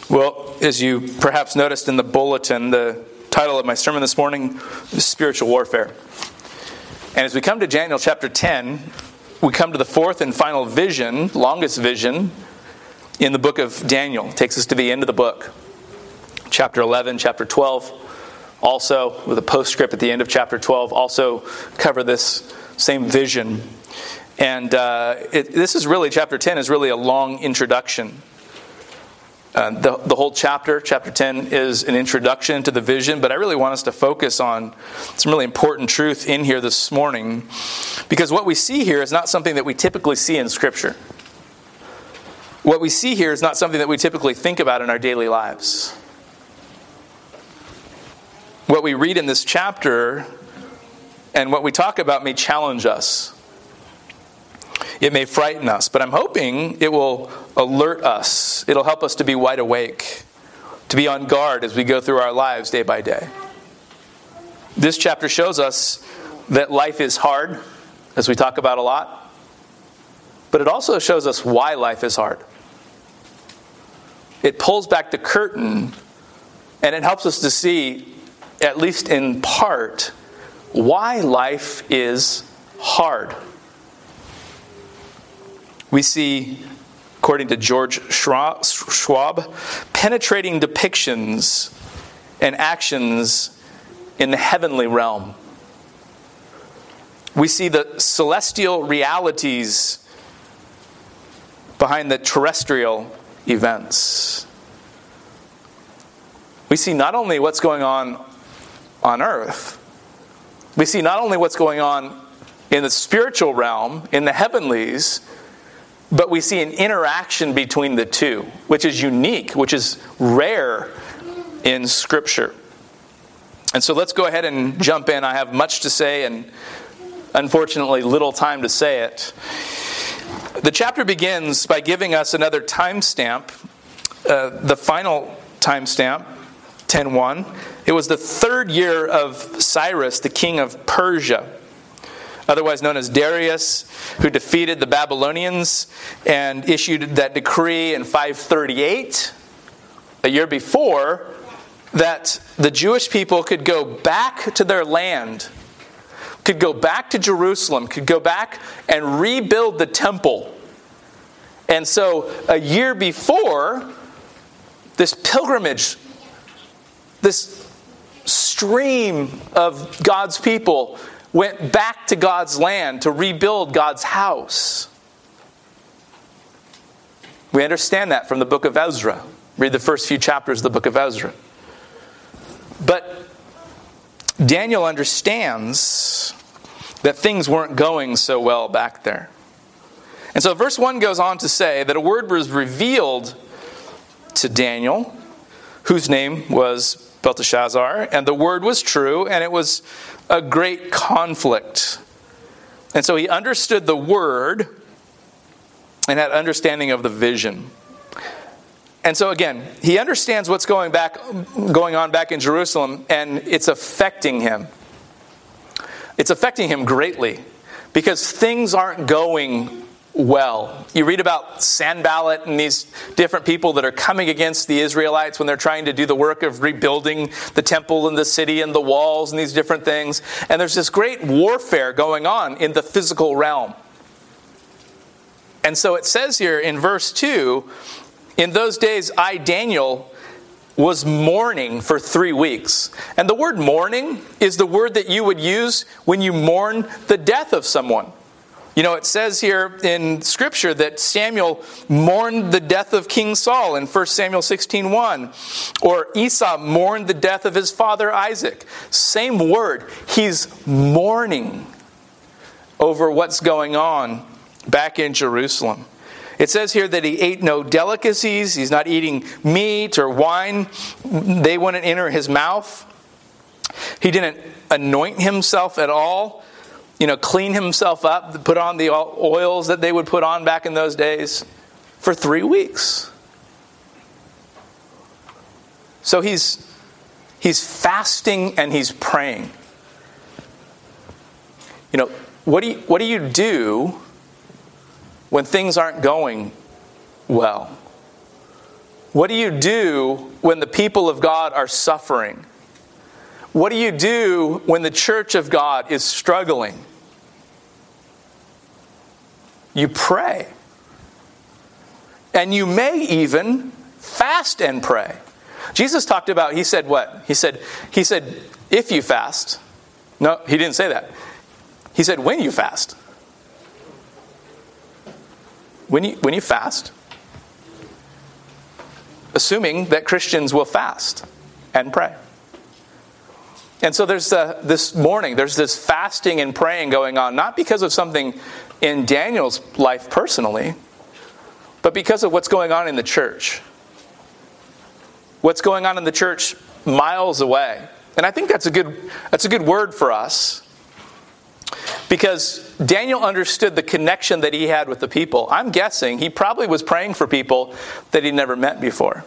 Well, as you perhaps noticed in the bulletin, the title of my sermon this morning is Spiritual Warfare. And as we come to Daniel chapter 10, we come to the fourth and final vision, longest vision, in the book of Daniel. It takes us to the end of the book. Chapter 11, chapter 12, also with a postscript at the end of chapter 12, also cover this same vision. And this is really, chapter 10 is really a long introduction. The whole chapter 10, is an introduction to the vision, but I really want us to focus on some really important truth in here this morning, because what we see here is not something that we typically see in Scripture. What we see here is not something that we typically think about in our daily lives. What we read in this chapter and what we talk about may challenge us. It may frighten us, but I'm hoping it will alert us. It'll help us to be wide awake, to be on guard as we go through our lives day by day. This chapter shows us that life is hard, as we talk about a lot, but it also shows us why life is hard. It pulls back the curtain, and it helps us to see, at least in part, why life is hard. We see, according to George Schwab, penetrating depictions and actions in the heavenly realm. We see the celestial realities behind the terrestrial events. We see not only what's going on earth, we see not only what's going on in the spiritual realm, in the heavenlies, but we see an interaction between the two, which is unique, which is rare in Scripture. And so let's go ahead and jump in. I have much to say and unfortunately little time to say it. The chapter begins by giving us another timestamp, the final timestamp, 10:1. It was the third year of Cyrus, the king of Persia, otherwise known as Darius, who defeated the Babylonians and issued that decree in 538, a year before, that the Jewish people could go back to their land, could go back to Jerusalem, could go back and rebuild the temple. And so a year before, this pilgrimage, this stream of God's people went back to God's land to rebuild God's house. We understand that from the book of Ezra. Read the first few chapters of the book of Ezra. But Daniel understands that things weren't going so well back there. And so verse 1 goes on to say that a word was revealed to Daniel, whose name was Belteshazzar, and the word was true, and it was a great conflict. And so he understood the word and had understanding of the vision. And so again, he understands what's going on back in Jerusalem, and it's affecting him. It's affecting him greatly because things aren't going well. You read about Sanballat and these different people that are coming against the Israelites when they're trying to do the work of rebuilding the temple and the city and the walls and these different things. And there's this great warfare going on in the physical realm. And so it says here in verse 2, in those days I, Daniel, was mourning for 3 weeks. And the word mourning is the word that you would use when you mourn the death of someone. You know, it says here in Scripture that Samuel mourned the death of King Saul in 1 Samuel 16:1. Or Esau mourned the death of his father Isaac. Same word. He's mourning over what's going on back in Jerusalem. It says here that he ate no delicacies. He's not eating meat or wine. They wouldn't enter his mouth. He didn't anoint himself at all. Clean himself up, put on the oils that they would put on back in those days for 3 weeks. So he's fasting and he's praying. What do you do when things aren't going well? What do you do when the people of God are suffering? What do you do when the church of God is struggling? You pray. And you may even fast and pray. Jesus talked about, he said what? He said, if you fast. No, he didn't say that. He said, when you fast. When you fast. Assuming that Christians will fast and pray. And so there's this morning, there's this fasting and praying going on, not because of something in Daniel's life personally, but because of what's going on in the church. What's going on in the church miles away. And I think that's a good word for us. Because Daniel understood the connection that he had with the people. I'm guessing he probably was praying for people that he'd never met before.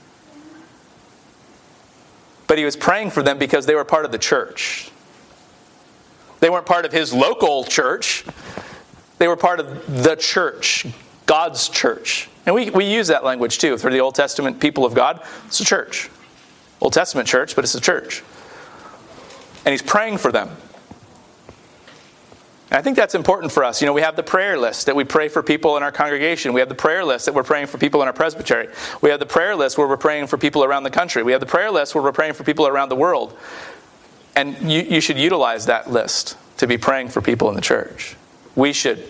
But he was praying for them because they were part of the church. They weren't part of his local church. They were part of the church, God's church. And we use that language too. For the Old Testament people of God, it's a church. Old Testament church, but it's a church. And he's praying for them. And I think that's important for us. We have the prayer list that we pray for people in our congregation. We have the prayer list that we're praying for people in our presbytery. We have the prayer list where we're praying for people around the country. We have the prayer list where we're praying for people around the world. And you should utilize that list to be praying for people in the church. We should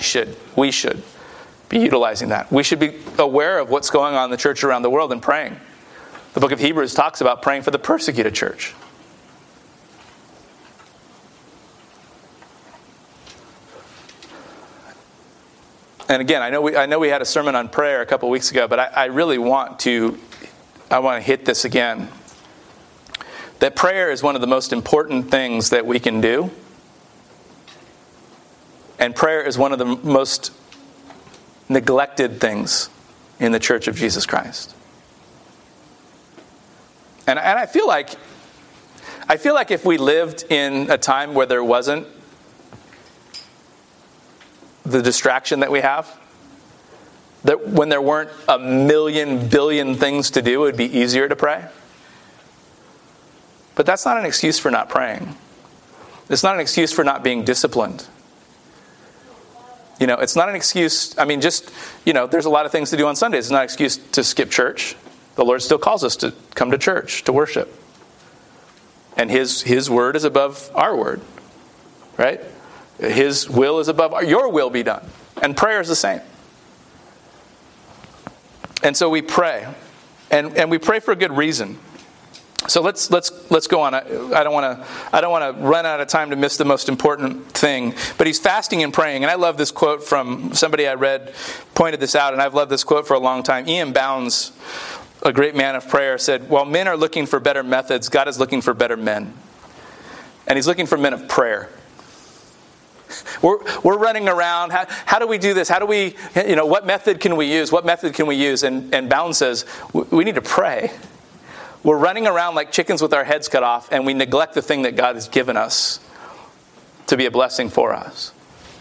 be utilizing that. We should be aware of what's going on in the church around the world and praying. The book of Hebrews talks about praying for the persecuted church. And again, I know we had a sermon on prayer a couple weeks ago, but I really want to hit this again. That prayer is one of the most important things that we can do. And prayer is one of the most neglected things in the Church of Jesus Christ. And I feel like if we lived in a time where there wasn't the distraction that we have, that when there weren't a million billion things to do, it would be easier to pray. But that's not an excuse for not praying. It's not an excuse for not being disciplined. It's not an excuse. There's a lot of things to do on Sundays. It's not an excuse to skip church. The Lord still calls us to come to church, to worship. And His word is above our word. Right? His will is above your will be done. And prayer is the same. And so we pray. And we pray for a good reason. So let's go on. I don't want to run out of time to miss the most important thing. But he's fasting and praying. And I love this quote from somebody I read, pointed this out, and I've loved this quote for a long time. Ian Bounds, a great man of prayer, said, "While men are looking for better methods, God is looking for better men." And he's looking for men of prayer. We're running around. How do we do this? How do we, what method can we use? What method can we use? And Bounds says, we need to pray. We're running around like chickens with our heads cut off, and we neglect the thing that God has given us to be a blessing for us.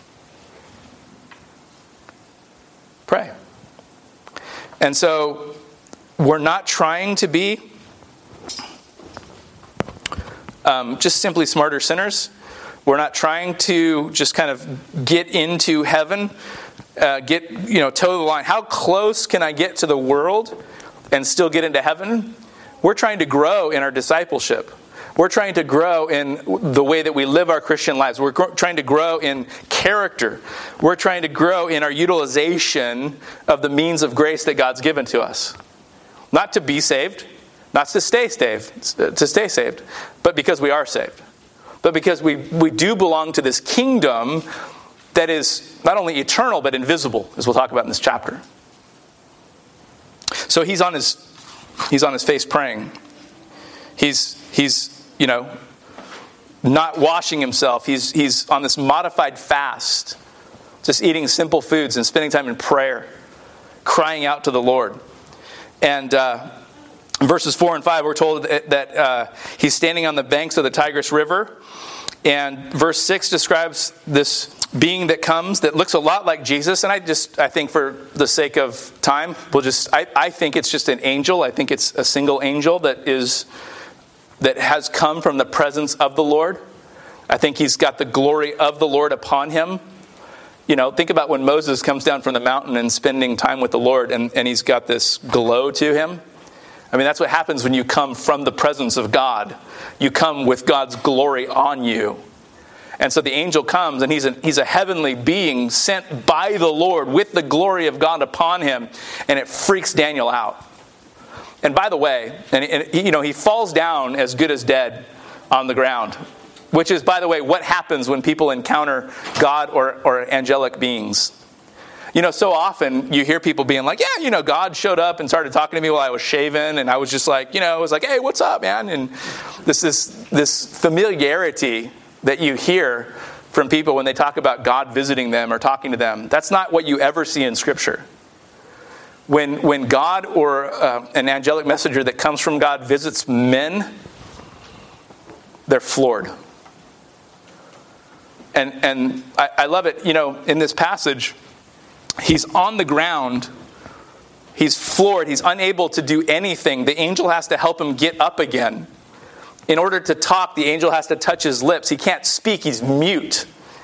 Pray. And so we're not trying to be just simply smarter sinners. We're not trying to just kind of get into heaven, toe the line. How close can I get to the world and still get into heaven? We're trying to grow in our discipleship. We're trying to grow in the way that we live our Christian lives. We're trying to grow in character. We're trying to grow in our utilization of the means of grace that God's given to us. Not to be saved, not to stay saved, but because we are saved. But because we do belong to this kingdom that is not only eternal but invisible, as we'll talk about in this chapter. So he's on his face praying. He's not washing himself. He's on this modified fast, just eating simple foods and spending time in prayer, crying out to the Lord. And in verses 4 and 5, we're told that he's standing on the banks of the Tigris River. And verse 6 describes this being that comes that looks a lot like Jesus. And I think for the sake of time, I think it's just an angel. I think it's a single angel that has come from the presence of the Lord. I think he's got the glory of the Lord upon him. Think about when Moses comes down from the mountain and spending time with the Lord, and he's got this glow to him. I mean, that's what happens when you come from the presence of God. You come with God's glory on you. And so the angel comes, and he's a heavenly being sent by the Lord with the glory of God upon him, and it freaks Daniel out. And by the way, he falls down as good as dead on the ground, which is, by the way, what happens when people encounter God or angelic beings. So often you hear people being like, yeah, God showed up and started talking to me while I was shaving, and I was just like, hey, what's up, man? And this familiarity that you hear from people when they talk about God visiting them or talking to them. That's not what you ever see in Scripture. When God or an angelic messenger that comes from God visits men, they're floored. And I love it. In this passage, he's on the ground. He's floored. He's unable to do anything. The angel has to help him get up again. In order to talk, the angel has to touch his lips. He can't speak. He's mute.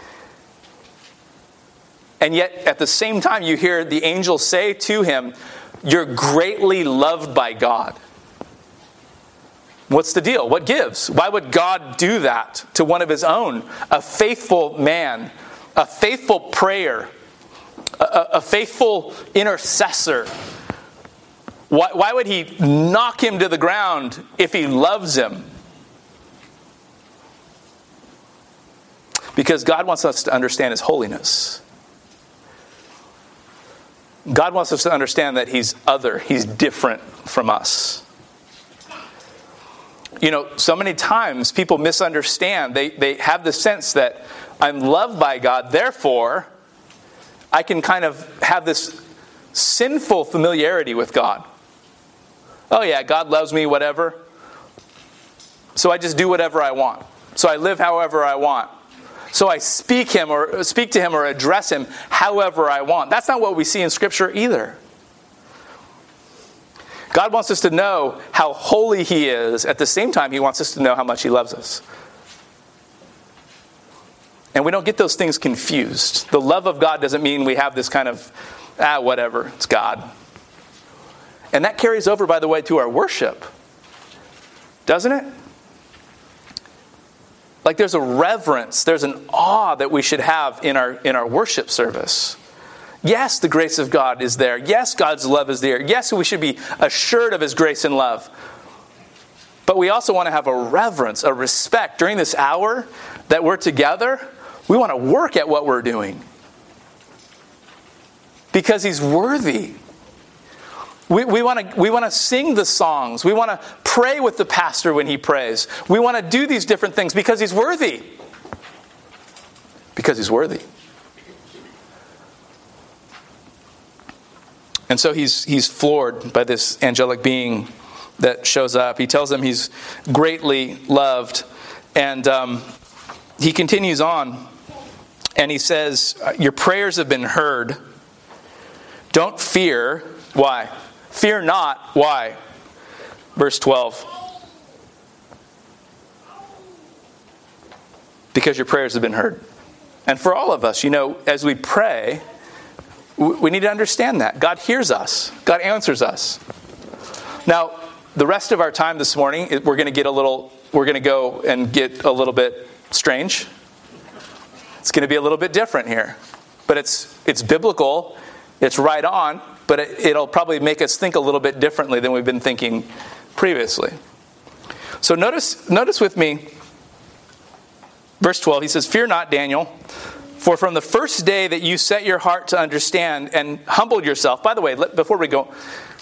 And yet, at the same time, you hear the angel say to him, "You're greatly loved by God." What's the deal? What gives? Why would God do that to one of his own? A faithful man, a faithful prayer, a faithful intercessor. Why would he knock him to the ground if he loves him? Because God wants us to understand his holiness. God wants us to understand that he's other. He's different from us. So many times people misunderstand. They have the sense that I'm loved by God, therefore I can kind of have this sinful familiarity with God. Oh yeah, God loves me, whatever. So I just do whatever I want. So I live however I want. So I speak to him or address him however I want. That's not what we see in Scripture either. God wants us to know how holy he is. At the same time, he wants us to know how much he loves us. And we don't get those things confused. The love of God doesn't mean we have this kind of, whatever, it's God. And that carries over, by the way, to our worship. Doesn't it? Like there's a reverence, there's an awe that we should have in our worship service. Yes, the grace of God is there. Yes, God's love is there. Yes, we should be assured of his grace and love. But we also want to have a reverence, a respect. During this hour that we're together, we want to work at what we're doing. Because he's worthy. We want to sing the songs. We want to pray with the pastor when he prays. We want to do these different things because he's worthy. Because he's worthy. And so he's floored by this angelic being that shows up. He tells him he's greatly loved. And he continues on. And he says, your prayers have been heard. Don't fear. Why? Fear not. Why? Verse 12. Because your prayers have been heard. And for all of us, as we pray, we need to understand that. God hears us. God answers us. Now, the rest of our time this morning, we're going to go and get a little bit strange. It's going to be a little bit different here. But it's biblical. It's right on. But it'll probably make us think a little bit differently than we've been thinking previously. So notice with me, verse 12, he says, "Fear not, Daniel, for from the first day that you set your heart to understand and humbled yourself." By the way, before we go,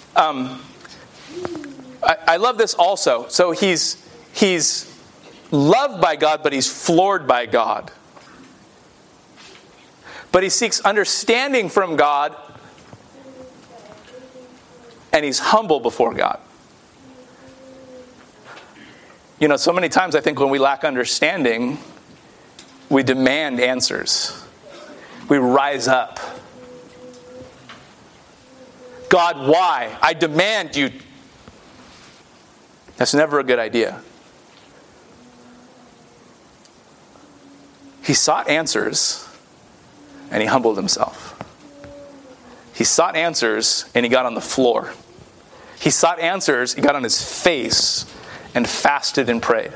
I love this also. So he's loved by God, but he's floored by God. But he seeks understanding from God, and he's humble before God. So many times I think when we lack understanding, we demand answers. We rise up. God, why? I demand you. That's never a good idea. He sought answers, and he humbled himself. He sought answers, and he got on the floor. He sought answers, he got on his face, and fasted and prayed.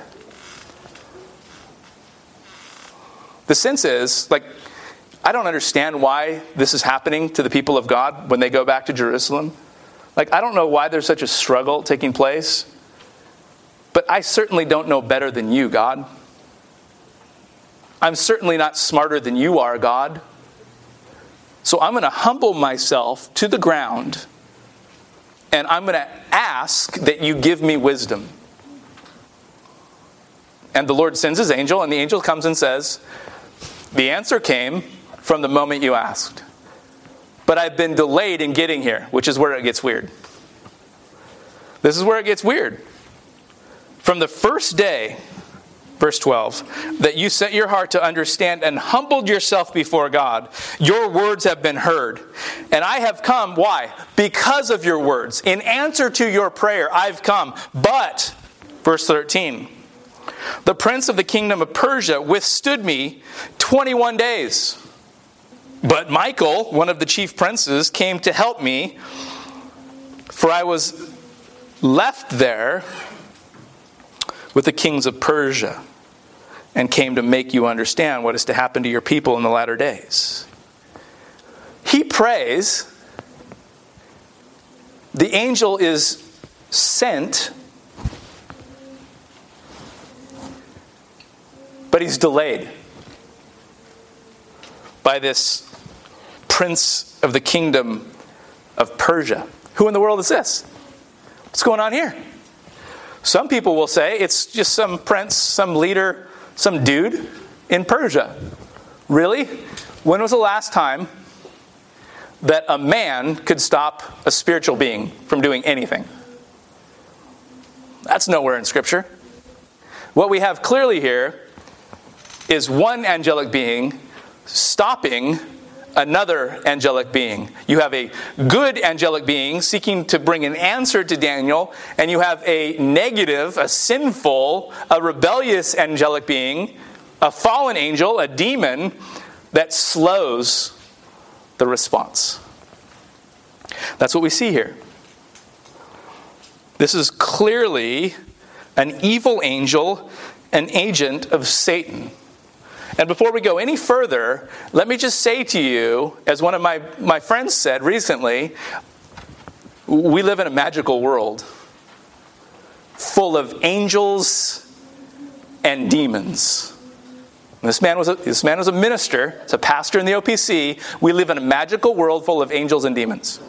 The sense is, I don't understand why this is happening to the people of God when they go back to Jerusalem. I don't know why there's such a struggle taking place. But I certainly don't know better than you, God. I'm certainly not smarter than you are, God. So I'm going to humble myself to the ground, and I'm going to ask that you give me wisdom. And the Lord sends his angel, and the angel comes and says, the answer came from the moment you asked. But I've been delayed in getting here, which is where it gets weird. This is where it gets weird. From the first day, verse 12, that you set your heart to understand and humbled yourself before God, your words have been heard. And I have come, why? Because of your words. In answer to your prayer, I've come. But, verse 13, the prince of the kingdom of Persia withstood me 21 days. But Michael, one of the chief princes, came to help me, for I was left there with the kings of Persia, and came to make you understand what is to happen to your people in the latter days. He prays. The angel is sent, but he's delayed by this prince of the kingdom of Persia. Who in the world is this? What's going on here? Some people will say it's just some prince, some leader, some dude in Persia. Really? When was the last time that a man could stop a spiritual being from doing anything? That's nowhere in Scripture. What we have clearly here is one angelic being stopping another angelic being. You have a good angelic being seeking to bring an answer to Daniel, and you have a negative, a sinful, a rebellious angelic being, a fallen angel, a demon, that slows the response. That's what we see here. This is clearly an evil angel, an agent of Satan. And before we go any further, let me just say to you, as one of my friends said recently, we live in a magical world full of angels and demons. This man was a minister, he's a pastor in the OPC. We live in a magical world full of angels and demons.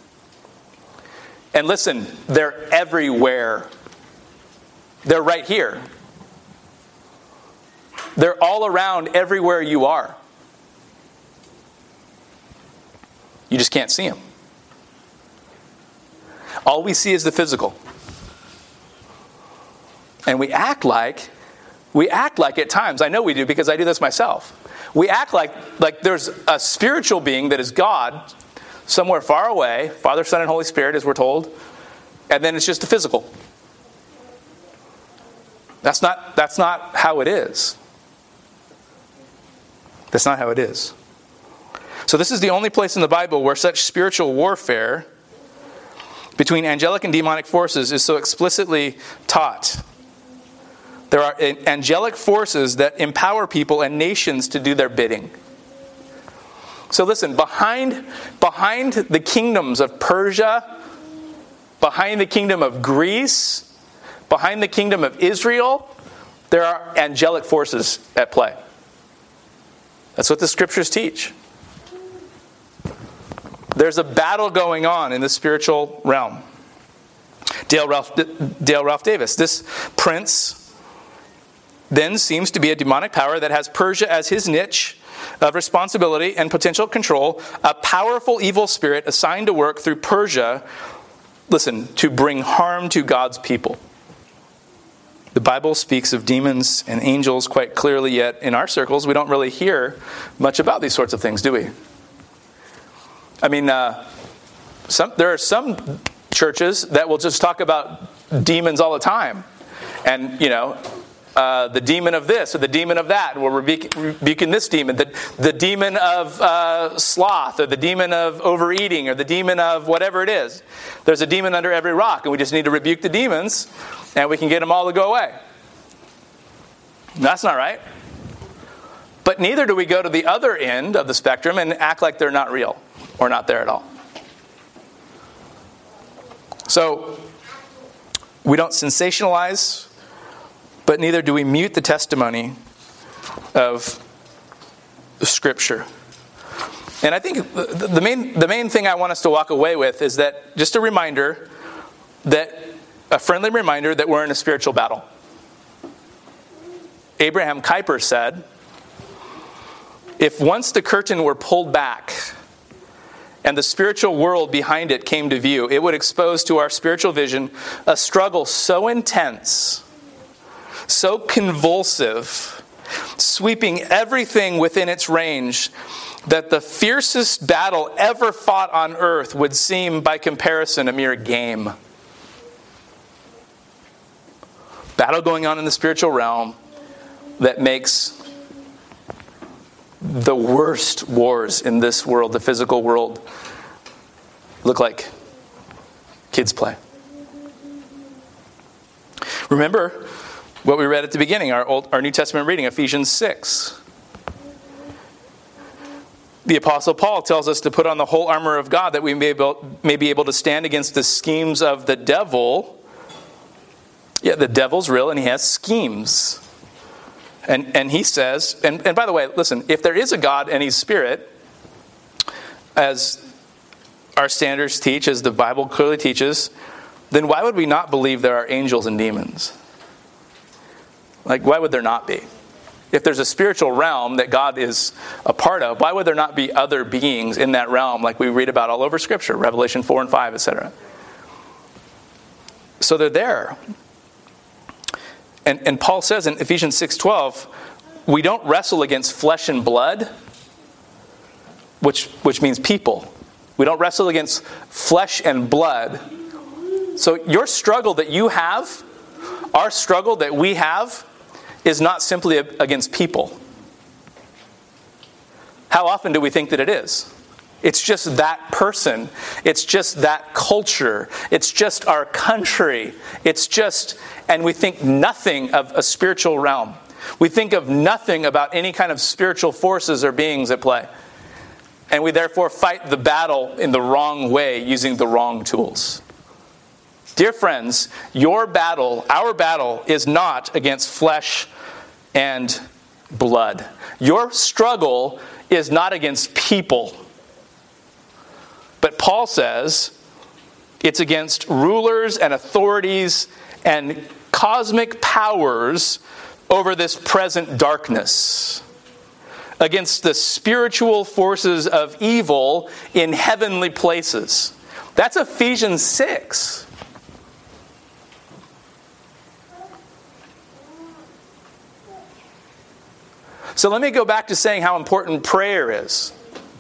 And listen, they're everywhere. They're right here. They're all around everywhere you are. You just can't see them. All we see is the physical. And we act like at times, I know we do because I do this myself. We act like there's a spiritual being that is God somewhere far away, Father, Son, and Holy Spirit, as we're told, and then it's just the physical. That's not how it is. That's not how it is. So this is the only place in the Bible where such spiritual warfare between angelic and demonic forces is so explicitly taught. There are angelic forces that empower people and nations to do their bidding. So listen, behind the kingdoms of Persia, behind the kingdom of Greece, behind the kingdom of Israel, there are angelic forces at play. That's what the Scriptures teach. There's a battle going on in the spiritual realm. Dale Ralph Davis. This prince then seems to be a demonic power that has Persia as his niche of responsibility and potential control, a powerful evil spirit assigned to work through Persia, listen, to bring harm to God's people. The Bible speaks of demons and angels quite clearly, yet in our circles, we don't really hear much about these sorts of things, do we? I mean, there are some churches that will just talk about demons all the time. And, the demon of this or the demon of that. We're rebuking this demon. The demon of sloth or the demon of overeating or the demon of whatever it is. There's a demon under every rock, and we just need to rebuke the demons, and we can get them all to go away. That's not right. But neither do we go to the other end of the spectrum and act like they're not real or not there at all. So, we don't sensationalize, but neither do we mute the testimony of Scripture. And I think the main thing I want us to walk away with is that just a friendly reminder that we're in a spiritual battle. Abraham Kuyper said, if once the curtain were pulled back and the spiritual world behind it came to view, it would expose to our spiritual vision a struggle so intense, so convulsive, sweeping everything within its range, that the fiercest battle ever fought on earth would seem, by comparison, a mere game. Battle going on in the spiritual realm that makes the worst wars in this world, the physical world, look like kids' play. Remember what we read at the beginning, our New Testament reading, Ephesians 6. The Apostle Paul tells us to put on the whole armor of God that we may be able to stand against the schemes of the devil. Yeah, the devil's real and he has schemes. And he says, and by the way, listen, if there is a God and he's spirit, as our standards teach, as the Bible clearly teaches, then why would we not believe there are angels and demons? Like, why would there not be? If there's a spiritual realm that God is a part of, why would there not be other beings in that realm like we read about all over Scripture, Revelation 4 and 5, etc.? So they're there. And Paul says in Ephesians 6:12, we don't wrestle against flesh and blood, which means people. We don't wrestle against flesh and blood. So your struggle that you have, our struggle that we have, is not simply against people. How often do we think that it is? It's just that person. It's just that culture. It's just our country. And we think nothing of a spiritual realm. We think of nothing about any kind of spiritual forces or beings at play. And we therefore fight the battle in the wrong way, using the wrong tools. Dear friends, our battle is not against flesh and blood. Your struggle is not against people. But Paul says it's against rulers and authorities and cosmic powers over this present darkness, against the spiritual forces of evil in heavenly places. That's Ephesians 6. So let me go back to saying how important prayer is.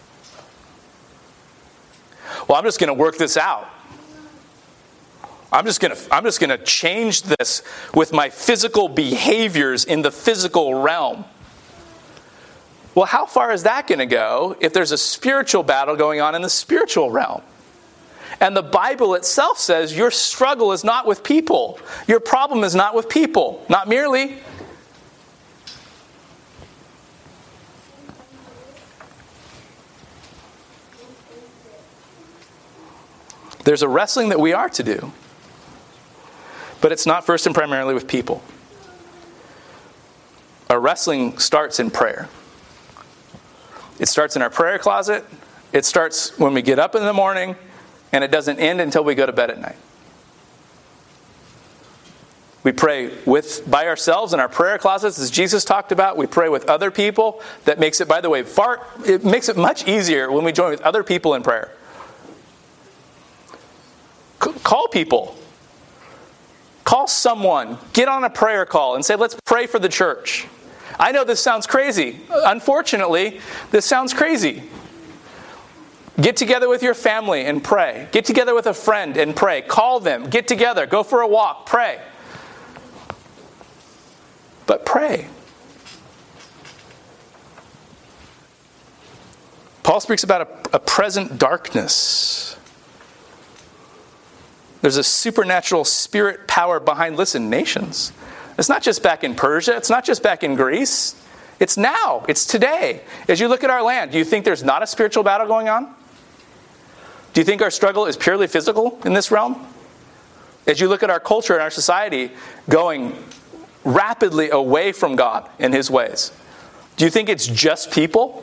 Well, I'm just going to work this out. I'm just going to change this with my physical behaviors in the physical realm. Well, how far is that going to go if there's a spiritual battle going on in the spiritual realm? And the Bible itself says your struggle is not with people. Your problem is not with people. Not merely. There's a wrestling that we are to do. But it's not first and primarily with people. Our wrestling starts in prayer. It starts in our prayer closet. It starts when we get up in the morning. And it doesn't end until we go to bed at night. We pray by ourselves in our prayer closets, as Jesus talked about. We pray with other people. That makes it, by the way, it makes it much easier when we join with other people in prayer. Call people. Call someone. Get on a prayer call and say, let's pray for the church. I know this sounds crazy. Unfortunately, this sounds crazy. Get together with your family and pray. Get together with a friend and pray. Call them. Get together. Go for a walk. Pray. But pray. Paul speaks about a present darkness. There's a supernatural spirit power behind, listen, nations. It's not just back in Persia. It's not just back in Greece. It's now. It's today. As you look at our land, do you think there's not a spiritual battle going on? Do you think our struggle is purely physical in this realm? As you look at our culture and our society going rapidly away from God and His ways, do you think it's just people?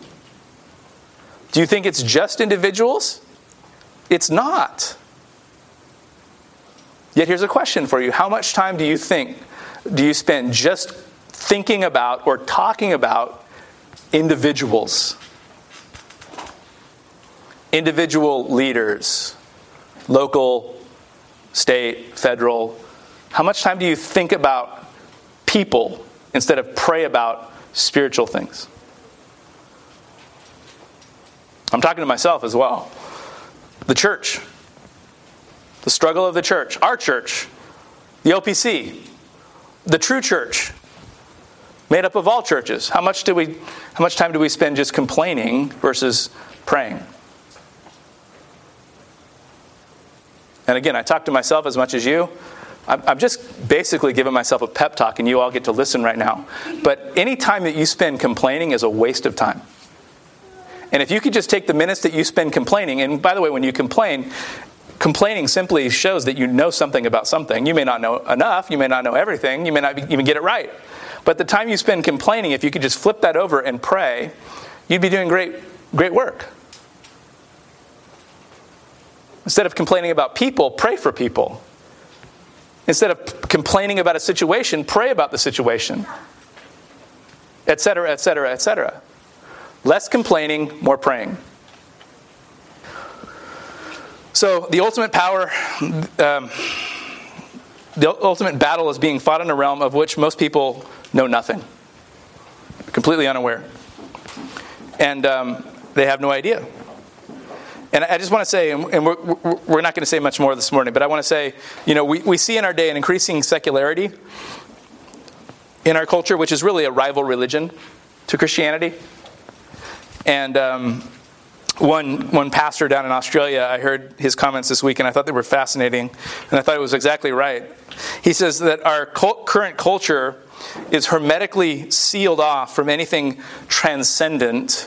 Do you think it's just individuals? It's not. Yet here's a question for you. How much time do you spend just thinking about or talking about individuals? Individual leaders, local, state, federal. How much time do you think about people instead of pray about spiritual things? I'm talking to myself as well. The church. The struggle of the church. Our church. The OPC. The true church. Made up of all churches. How much time do we spend just complaining versus praying? And again, I talk to myself as much as you. I'm just basically giving myself a pep talk, and you all get to listen right now. But any time that you spend complaining is a waste of time. And if you could just take the minutes that you spend complaining, and by the way, when you complain, complaining simply shows that you know something about something. You may not know enough, you may not know everything, you may not even get it right. But the time you spend complaining, if you could just flip that over and pray, you'd be doing great work. Instead of complaining about people, pray for people. Instead of complaining about a situation, pray about the situation. Etc., etc., etc. Less complaining, more praying. So the ultimate power, the ultimate battle is being fought in a realm of which most people know nothing. Completely unaware. And they have no idea. And I just want to say, and we're not going to say much more this morning, but I want to say, we see in our day an increasing secularity in our culture, which is really a rival religion to Christianity. And one pastor down in Australia, I heard his comments this week, and I thought they were fascinating, and I thought it was exactly right. He says that our current culture is hermetically sealed off from anything transcendent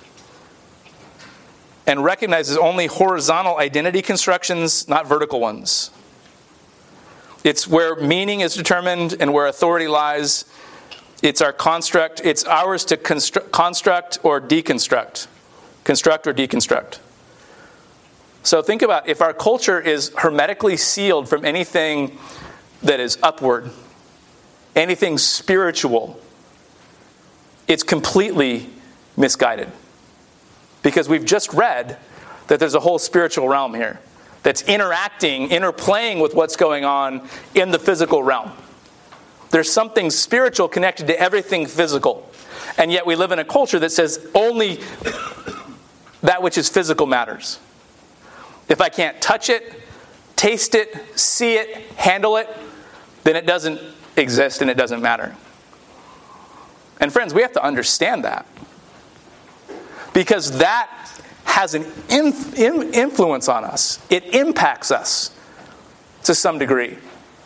and recognizes only horizontal identity constructions, not vertical ones. It's where meaning is determined and where authority lies. It's our construct. It's ours to construct or deconstruct. Construct or deconstruct. So think about if our culture is hermetically sealed from anything that is upward, anything spiritual, it's completely misguided. Because we've just read that there's a whole spiritual realm here that's interplaying with what's going on in the physical realm. There's something spiritual connected to everything physical. And yet we live in a culture that says only that which is physical matters. If I can't touch it, taste it, see it, handle it, then it doesn't exist and it doesn't matter. And friends, we have to understand that. Because that has an influence on us. It impacts us to some degree.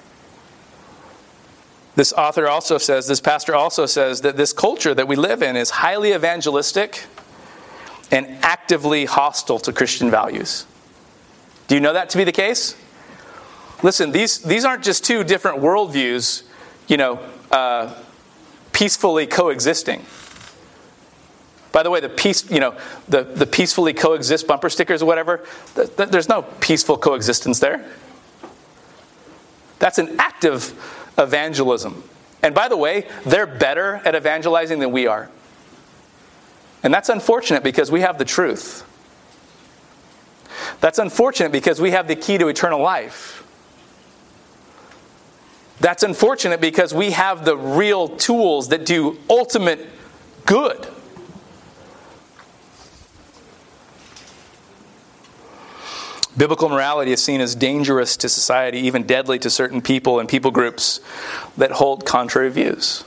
This pastor also says that this culture that we live in is highly evangelistic and actively hostile to Christian values. Do you know that to be the case? Listen, these aren't just two different worldviews, peacefully coexisting. By the way, the peacefully coexist bumper stickers or whatever, there's no peaceful coexistence there. That's an active evangelism. And by the way, they're better at evangelizing than we are. And that's unfortunate because we have the truth. That's unfortunate because we have the key to eternal life. That's unfortunate because we have the real tools that do ultimate good. Biblical morality is seen as dangerous to society, even deadly to certain people and people groups that hold contrary views.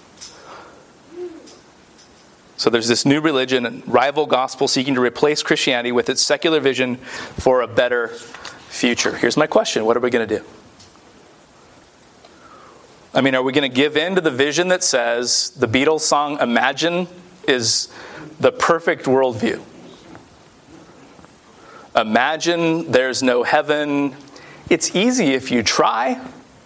So there's this new religion, a rival gospel seeking to replace Christianity with its secular vision for a better future. Here's my question. What are we going to do? I mean, are we going to give in to the vision that says the Beatles song Imagine is the perfect worldview? Imagine there's no heaven. It's easy if you try.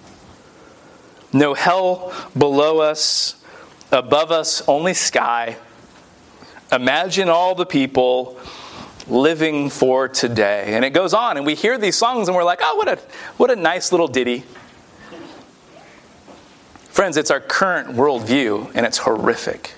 No hell below us. Above us, only sky. Imagine all the people living for today. And it goes on, and we hear these songs, and we're like, oh, what a nice little ditty. Friends, it's our current worldview, and it's horrific.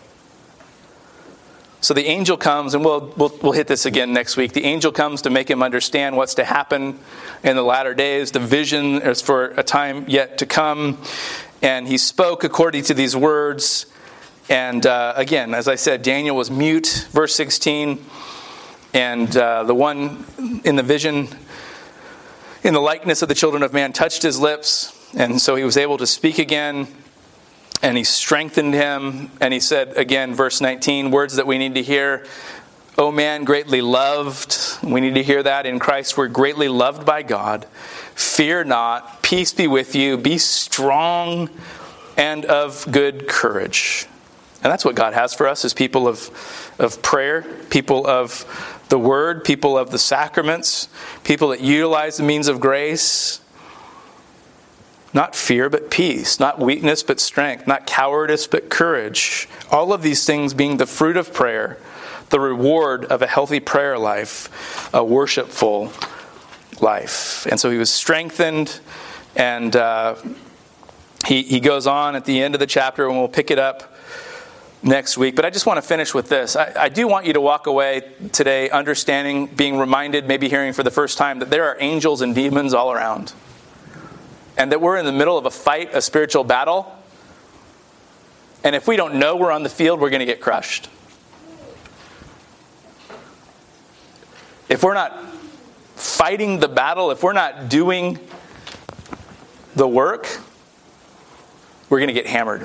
So the angel comes, and we'll hit this again next week. The angel comes to make him understand what's to happen in the latter days. The vision is for a time yet to come. And he spoke according to these words. And again, as I said, Daniel was mute, verse 16. And the one in the vision, in the likeness of the children of man, touched his lips. And so he was able to speak again. And he strengthened him. And he said, again, verse 19, words that we need to hear. O man, greatly loved. We need to hear that. In Christ, we're greatly loved by God. Fear not. Peace be with you. Be strong and of good courage. And that's what God has for us as people of prayer, people of the word, people of the sacraments, people that utilize the means of grace. Not fear, but peace. Not weakness, but strength. Not cowardice, but courage. All of these things being the fruit of prayer, the reward of a healthy prayer life, a worshipful life. And so he was strengthened, and he goes on at the end of the chapter, and we'll pick it up next week. But I just want to finish with this. I do want you to walk away today understanding, being reminded, maybe hearing for the first time, that there are angels and demons all around. And that we're in the middle of a fight, a spiritual battle. And if we don't know we're on the field, we're going to get crushed. If we're not fighting the battle, if we're not doing the work, we're going to get hammered.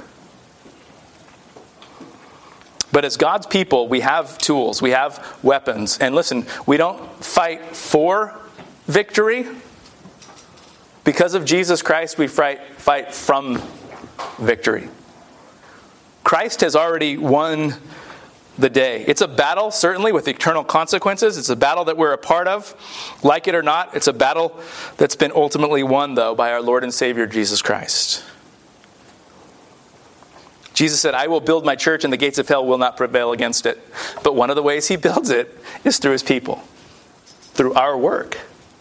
But as God's people, we have tools, we have weapons. And listen, we don't fight for victory. Because of Jesus Christ, we fight from victory. Christ has already won the day. It's a battle, certainly, with eternal consequences. It's a battle that we're a part of. Like it or not, it's a battle that's been ultimately won, though, by our Lord and Savior, Jesus Christ. Jesus said, I will build my church, and the gates of hell will not prevail against it. But one of the ways he builds it is through his people, through our work.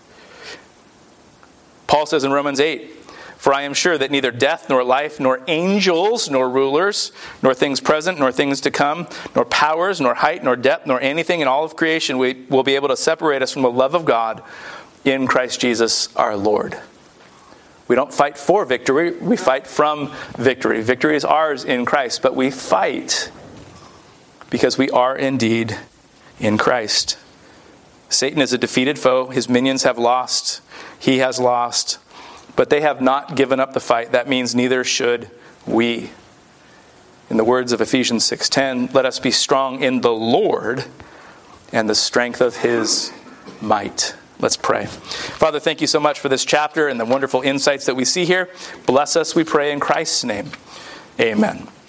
Paul says in Romans 8, for I am sure that neither death, nor life, nor angels, nor rulers, nor things present, nor things to come, nor powers, nor height, nor depth, nor anything in all of creation will be able to separate us from the love of God in Christ Jesus our Lord. We don't fight for victory, we fight from victory. Victory is ours in Christ, but we fight because we are indeed in Christ. Satan is a defeated foe. His minions have lost. He has lost. But they have not given up the fight. That means neither should we. In the words of Ephesians 6:10, let us be strong in the Lord and the strength of his might. Let's pray. Father, thank you so much for this chapter and the wonderful insights that we see here. Bless us, we pray, in Christ's name. Amen.